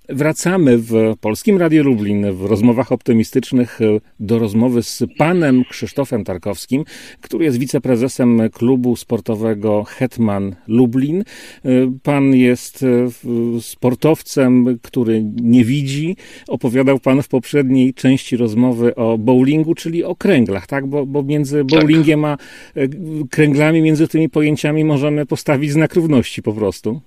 Wracamy w Polskim Radiu Lublin w rozmowach optymistycznych do rozmowy z panem Krzysztofem Tarkowskim, który jest wiceprezesem klubu sportowego Hetman Lublin. Pan jest sportowcem, który nie widzi. Opowiadał pan w poprzedniej części rozmowy o bowlingu, czyli o kręglach, tak? Bo między bowlingiem a kręglami, między tymi pojęciami możemy postawić znak równości po prostu.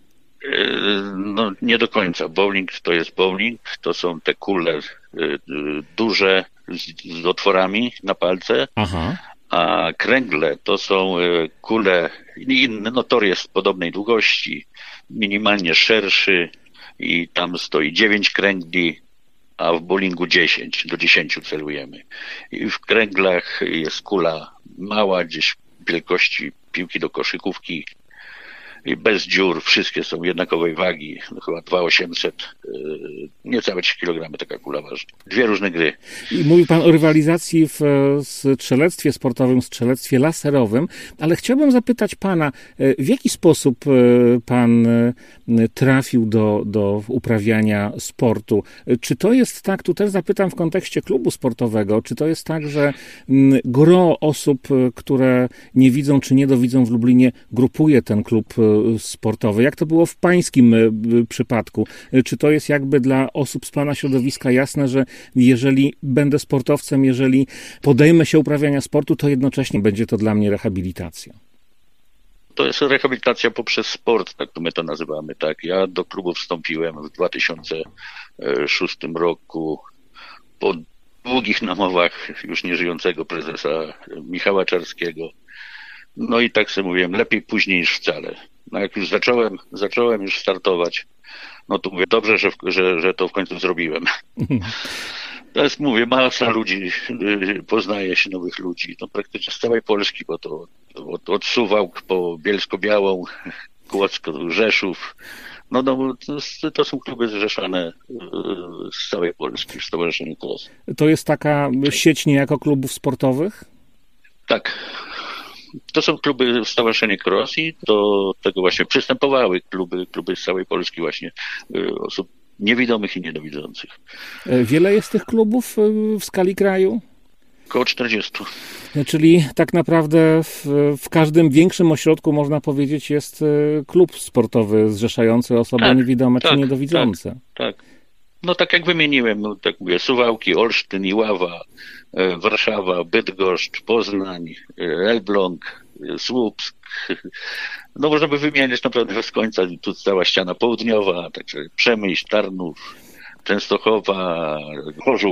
No nie do końca. Bowling to jest bowling, to są te kule duże z otworami na palce, a kręgle to są kule inne, no tor jest podobnej długości, minimalnie szerszy i tam stoi 9 kręgli, a w bowlingu 10, do 10 celujemy. I w kręglach jest kula mała, gdzieś wielkości piłki do koszykówki, bez dziur, wszystkie są jednakowej wagi, no chyba 2800, niecałe 3 kg taka kula waży. Dwie różne gry. I mówił pan o rywalizacji w strzelectwie sportowym, strzelectwie laserowym, ale chciałbym zapytać pana, w jaki sposób pan trafił do uprawiania sportu? Czy to jest tak, tu też zapytam w kontekście klubu sportowego, czy to jest tak, że gro osób, które nie widzą czy niedowidzą w Lublinie, grupuje ten klub sportowy? Jak to było w pańskim przypadku? Czy to jest jakby dla osób z pana środowiska jasne, że jeżeli będę sportowcem, jeżeli podejmę się uprawiania sportu, to jednocześnie będzie to dla mnie rehabilitacja? To jest rehabilitacja poprzez sport, tak to my to nazywamy, tak. Ja do klubu wstąpiłem w 2006 roku po długich namowach już nieżyjącego prezesa Michała Czarskiego. No i tak sobie mówiłem, lepiej później niż wcale. No jak już zacząłem już startować, no to mówię, dobrze, że to w końcu zrobiłem. Teraz mówię, masa ludzi, poznaje się nowych ludzi, no praktycznie z całej Polski, bo to od Suwałk po Bielsko-Białą, Kłodzko, Rzeszów. No to są kluby zrzeszane z całej Polski w Stowarzyszeniu Cross. To jest taka sieć niejako klubów sportowych? Tak. To są kluby Stowarzyszenie Cross i do tego właśnie przystępowały kluby z całej Polski właśnie osób niewidomych i niedowidzących. Wiele jest tych klubów w skali kraju? Około 40. Czyli tak naprawdę w każdym większym ośrodku, można powiedzieć, jest klub sportowy zrzeszający osoby niewidome czy niedowidzące. Tak. No tak jak wymieniłem, no, tak mówię, Suwałki, Olsztyn, Iława, Warszawa, Bydgoszcz, Poznań, Elbląg, Słupsk. No można by wymieniać naprawdę bez końca. Tu cała ściana południowa, także Przemyśl, Tarnów, Częstochowa, Chorzów.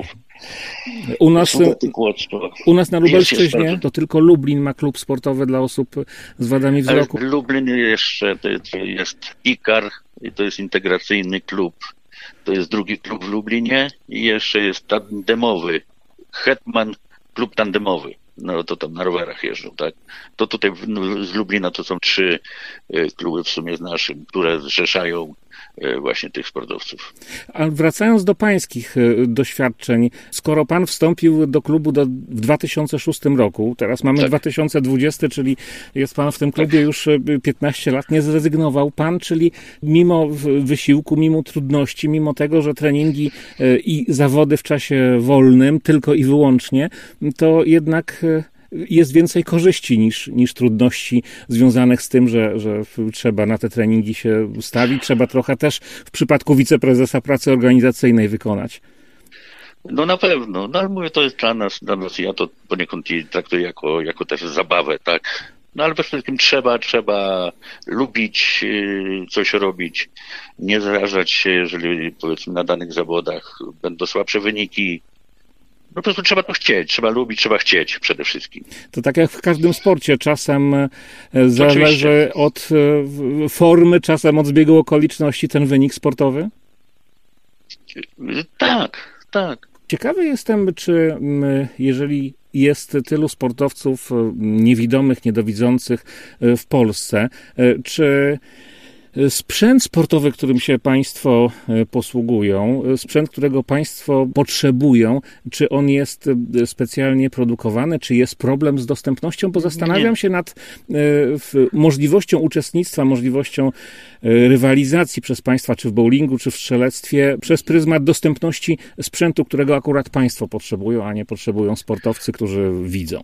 U nas na Lubelszczyźnie to tylko Lublin ma klub sportowy dla osób z wadami wzroku. Lublin jeszcze to jest IKAR i to jest integracyjny klub. To jest drugi klub w Lublinie i jeszcze jest tandemowy, Hetman, klub tandemowy. No to tam na rowerach jeżdżą, tak? To tutaj z Lublina to są 3 kluby w sumie z naszym, które zrzeszają właśnie tych sportowców. A wracając do pańskich doświadczeń, skoro pan wstąpił do klubu w 2006 roku, teraz mamy 2020, czyli jest pan w tym klubie już 15 lat, nie zrezygnował pan, czyli mimo wysiłku, mimo trudności, mimo tego, że treningi i zawody w czasie wolnym, tylko i wyłącznie, to jednak jest więcej korzyści niż trudności związanych z tym, że trzeba na te treningi się ustawić, trzeba trochę też w przypadku wiceprezesa pracy organizacyjnej wykonać. No na pewno, no ale mówię, to jest dla nas, ja to poniekąd traktuję jako też zabawę, tak? No ale przede wszystkim trzeba lubić coś robić, nie zrażać się, jeżeli powiedzmy na danych zawodach będą słabsze wyniki. No po prostu trzeba to chcieć, trzeba lubić, trzeba chcieć przede wszystkim. To tak jak w każdym sporcie, czasem zależy od formy, czasem od zbiegu okoliczności ten wynik sportowy? Tak. Ciekawy jestem, czy jeżeli jest tylu sportowców niewidomych, niedowidzących w Polsce, czy Sprzęt sportowy, którym się Państwo posługują, sprzęt, którego Państwo potrzebują, czy on jest specjalnie produkowany, czy jest problem z dostępnością? Bo zastanawiam się nad możliwością uczestnictwa, możliwością rywalizacji przez Państwa, czy w bowlingu, czy w strzelectwie, przez pryzmat dostępności sprzętu, którego akurat Państwo potrzebują, a nie potrzebują sportowcy, którzy widzą.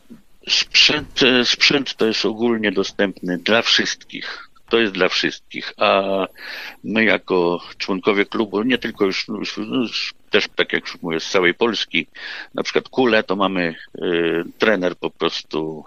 Sprzęt to jest ogólnie dostępny dla wszystkich. To jest dla wszystkich, a my jako członkowie klubu, nie tylko już też tak jak już mówię, z całej Polski, na przykład kule, to mamy trener po prostu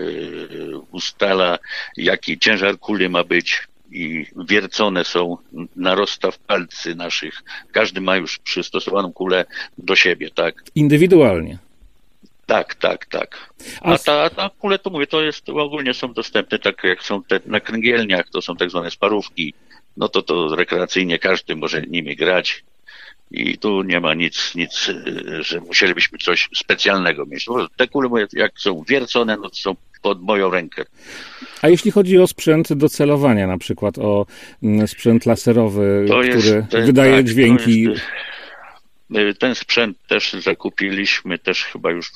ustala, jaki ciężar kuli ma być i wiercone są na rozstaw palcy naszych. Każdy ma już przystosowaną kulę do siebie, tak? Indywidualnie. Tak. A ta kule, to mówię, ogólnie są dostępne, tak jak są te na kręgielniach, to są tak zwane sparówki, no to rekreacyjnie każdy może nimi grać i tu nie ma nic, że musielibyśmy coś specjalnego mieć. No, te kule, mówię, jak są wiercone, no to są pod moją rękę. A jeśli chodzi o sprzęt do celowania, na przykład o sprzęt laserowy, który wydaje dźwięki... Ten sprzęt też zakupiliśmy, też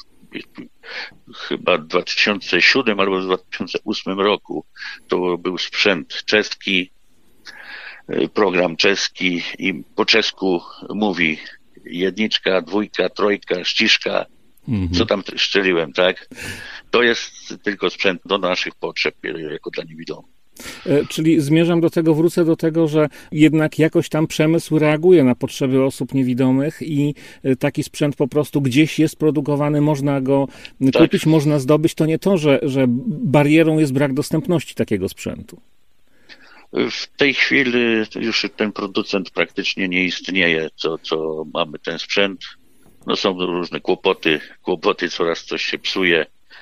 chyba w 2007 albo w 2008 roku. To był sprzęt czeski, program czeski i po czesku mówi 1, 2, 3, ściszka, co tam szczeliłem, tak? To jest tylko sprzęt do naszych potrzeb, jako dla niewidomych. Czyli wrócę do tego, że jednak jakoś tam przemysł reaguje na potrzeby osób niewidomych i taki sprzęt po prostu gdzieś jest produkowany, można go kupić, można zdobyć. To nie to, że barierą jest brak dostępności takiego sprzętu. W tej chwili już ten producent praktycznie nie istnieje, co mamy ten sprzęt. No są różne kłopoty, coraz coś się psuje,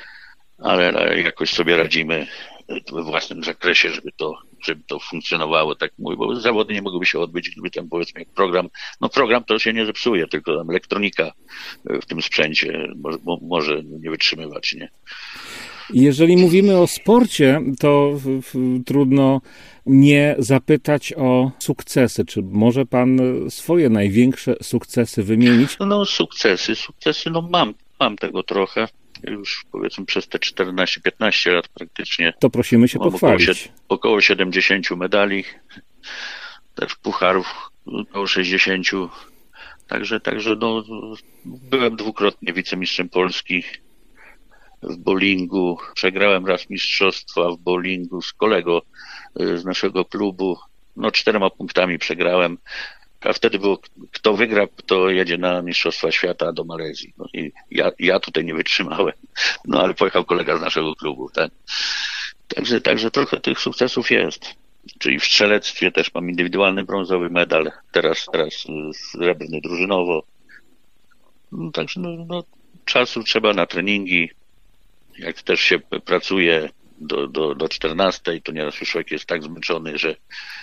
ale jakoś sobie radzimy we własnym zakresie, żeby to funkcjonowało, tak mówię, bo zawody nie mogłyby się odbyć, gdyby tam powiedzmy program to się nie zepsuje, tylko tam elektronika w tym sprzęcie może nie wytrzymywać, nie? Jeżeli mówimy o sporcie, to trudno nie zapytać o sukcesy. Czy może pan swoje największe sukcesy wymienić? No sukcesy, mam tego trochę. Już powiedzmy przez te 14-15 lat praktycznie. To prosimy się pochwalić. Około 70 medali, też pucharów około 60. Także byłem dwukrotnie wicemistrzem Polski w bowlingu. Przegrałem raz mistrzostwa w bowlingu z kolego z naszego klubu. 4 punktami przegrałem. A wtedy było, kto wygra, to jedzie na Mistrzostwa Świata do Malezji. No i ja tutaj nie wytrzymałem. No ale pojechał kolega z naszego klubu, tak? Także trochę tych sukcesów jest. Czyli w strzelectwie też mam indywidualny brązowy medal, teraz srebrny drużynowo. Także czasu trzeba na treningi. Jak też się pracuje do 14, to nieraz już człowiek jest tak zmęczony, że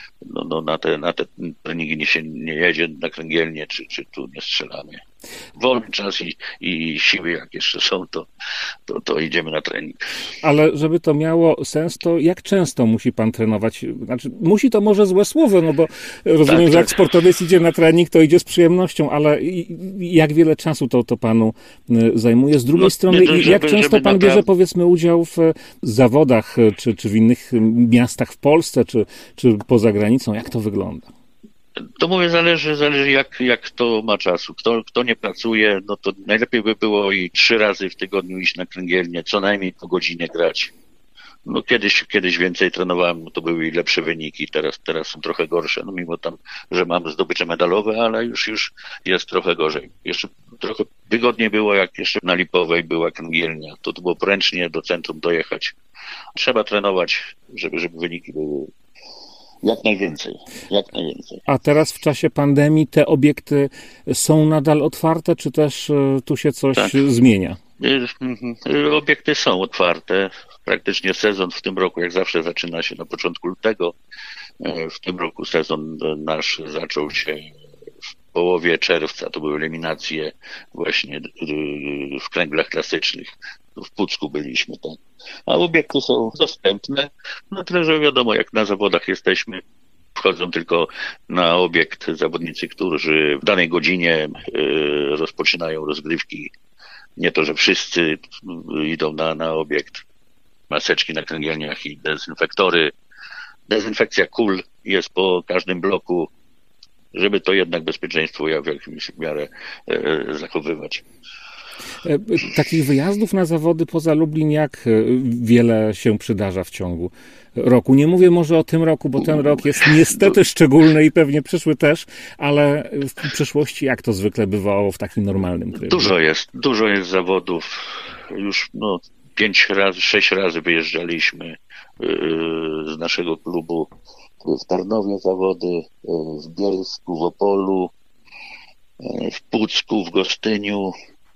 na te treningi się nie jedzie na kręgielnię, czy tu nie strzelamy. Wolny czas i siły jak jeszcze są, to idziemy na trening. Ale żeby to miało sens, to jak często musi pan trenować? Znaczy, musi to może złe słowo, no bo rozumiem, że jak sportowiec idzie na trening, to idzie z przyjemnością, ale jak wiele czasu to panu zajmuje? Z drugiej strony, jak często pan bierze, powiedzmy, udział w zawodach, czy w innych miastach w Polsce, czy poza granicą? Jak to wygląda? To mówię, zależy jak kto ma czasu. Kto nie pracuje, no to najlepiej by było i 3 razy w tygodniu iść na kręgielnię, co najmniej po godzinie grać. No kiedyś więcej trenowałem, to były lepsze wyniki, teraz są trochę gorsze, mimo tam, że mam zdobycze medalowe, ale już jest trochę gorzej. Jeszcze trochę wygodniej było, jak jeszcze na Lipowej była kręgielnia, to było poręcznie do centrum dojechać. Trzeba trenować, żeby wyniki były jak najwięcej. A teraz w czasie pandemii te obiekty są nadal otwarte, czy też tu się coś zmienia? Obiekty są otwarte. Praktycznie sezon w tym roku, jak zawsze, zaczyna się na początku lutego. W tym roku sezon nasz zaczął się w połowie czerwca. To były eliminacje właśnie w kręglach klasycznych. w Pucku byliśmy, tak. A obiekty są dostępne, no tyle, że wiadomo, jak na zawodach jesteśmy, wchodzą tylko na obiekt zawodnicy, którzy w danej godzinie rozpoczynają rozgrywki. Nie to, że wszyscy idą na obiekt. Maseczki na kręgielniach i dezynfektory. Dezynfekcja kul jest po każdym bloku, żeby to jednak bezpieczeństwo w jakimś miarę zachowywać. Takich wyjazdów na zawody poza Lublin jak wiele się przydarza w ciągu roku? Nie mówię może o tym roku, bo ten rok jest niestety szczególny i pewnie przyszły też, ale w przyszłości jak to zwykle bywało w takim normalnym trybie? Dużo jest zawodów. Już 5 razy, 6 razy wyjeżdżaliśmy z naszego klubu w Tarnowie zawody, w Bielsku, w Opolu, w Pucku, w Gostyniu,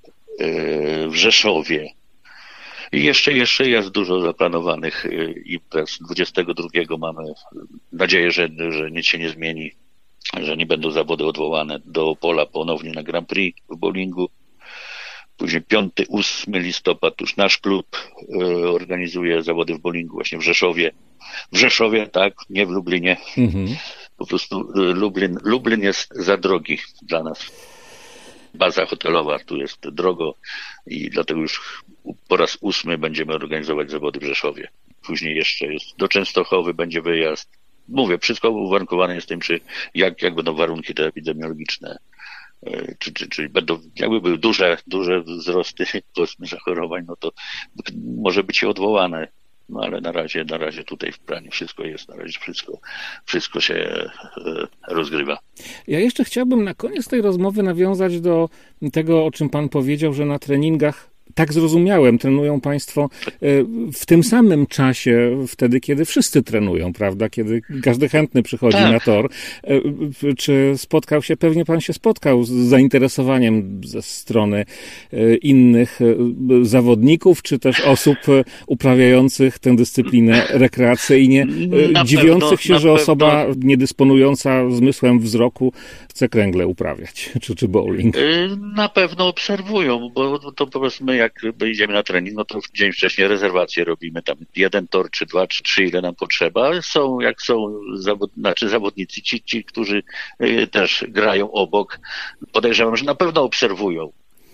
w Rzeszowie. I jeszcze jest dużo zaplanowanych imprez. 22 mamy nadzieję, że nic się nie zmieni, że nie będą zawody odwołane. Do Opola ponownie na Grand Prix w bowlingu. Później 5-8 listopad już nasz klub organizuje zawody w bowlingu właśnie w Rzeszowie. W Rzeszowie, tak, nie w Lublinie. Po prostu Lublin jest za drogi dla nas. Baza hotelowa, tu jest drogo i dlatego już po raz 8 będziemy organizować zawody w Rzeszowie. Później jeszcze jest do Częstochowy będzie wyjazd. Mówię, wszystko uwarunkowane jest tym, jak będą warunki te epidemiologiczne. Czy będą, jakby były duże wzrosty zachorowań, no to może być i odwołane. No ale na razie tutaj w planie wszystko jest, na razie wszystko się rozgrywa. Ja jeszcze chciałbym na koniec tej rozmowy nawiązać do tego, o czym pan powiedział, że na treningach, tak zrozumiałem, trenują państwo w tym samym czasie, wtedy, kiedy wszyscy trenują, prawda? Kiedy każdy chętny przychodzi na tor. Czy pewnie pan się spotkał z zainteresowaniem ze strony innych zawodników, czy też osób uprawiających tę dyscyplinę rekreacyjnie, dziwiących się, że osoba niedysponująca zmysłem wzroku chce kręgle uprawiać, czy bowling? Na pewno obserwują, bo to powiedzmy, jak idziemy na trening, no to dzień wcześniej rezerwację robimy, tam 1 tor, czy 2, czy 3, ile nam potrzeba. Są zawodnicy, ci, którzy też grają obok, podejrzewam, że na pewno obserwują.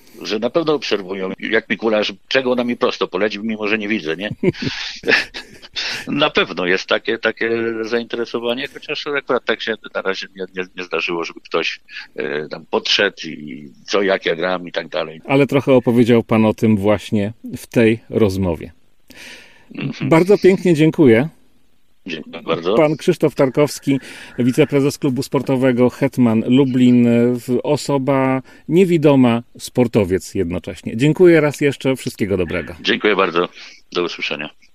Jak Mikuláš, czego ona mi prosto poleci, mimo że nie widzę, nie? Na pewno jest takie zainteresowanie, chociaż akurat tak się na razie nie zdarzyło, żeby ktoś tam podszedł i jak ja gram i tak dalej. Ale trochę opowiedział pan o tym właśnie w tej rozmowie. Bardzo pięknie dziękuję. Dziękuję bardzo. Pan Krzysztof Tarkowski, wiceprezes klubu sportowego Hetman Lublin, osoba niewidoma, sportowiec jednocześnie. Dziękuję raz jeszcze, wszystkiego dobrego. Dziękuję bardzo, do usłyszenia.